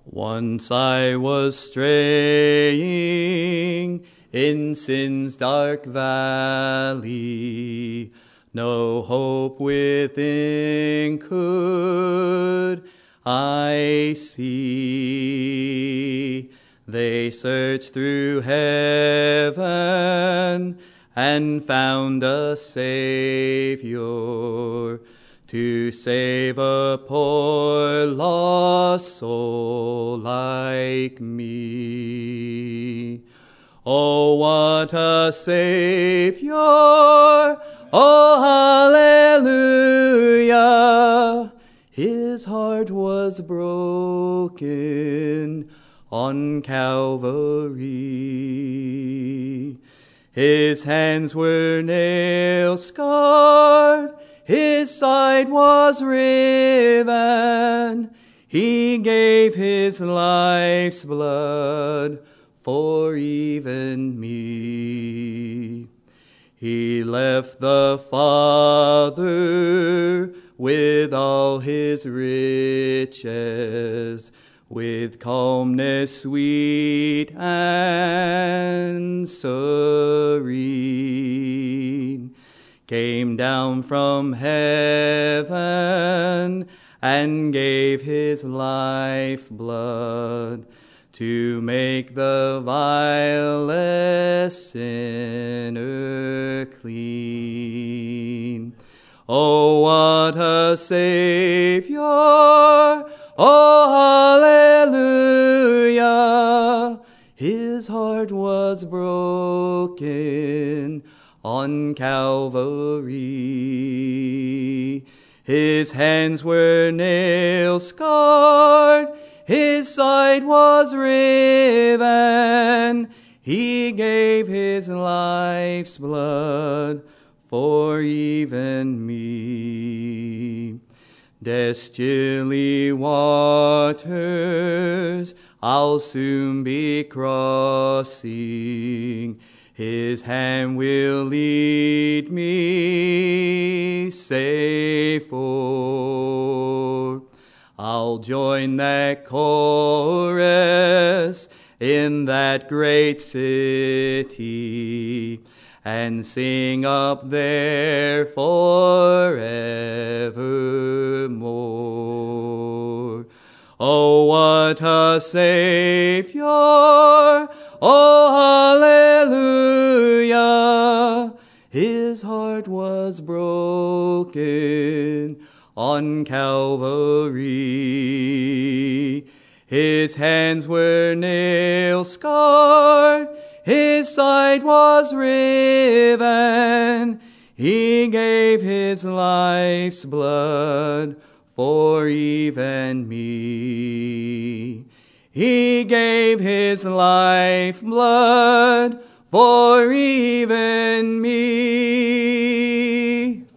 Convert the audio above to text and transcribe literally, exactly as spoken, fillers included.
Once I was straying in sin's dark valley, no hope within could I see. They searched through heaven and found a Savior to save a poor lost soul like me. Oh, what a Savior! Oh, hallelujah! His heart was broken on Calvary. His hands were nail-scarred, his side was riven. He gave his life's blood for even me. He left the Father with all his riches, with calmness sweet and serene, came down from heaven and gave his life blood to make the vilest sinner clean. Oh, what a Savior! Oh, hallelujah! His heart was broken on Calvary. His hands were nail-scarred, his side was riven. He gave his life's blood for even me. Death's chilly waters I'll soon be crossing. His hand will lead me safe o'er. I'll join that chorus in that great city and sing up there forevermore. Oh, what a Savior! Oh, hallelujah! His heart was broken on Calvary. His hands were nail-scarred, his side was riven. He gave his life's blood for even me. He gave his life blood for even me.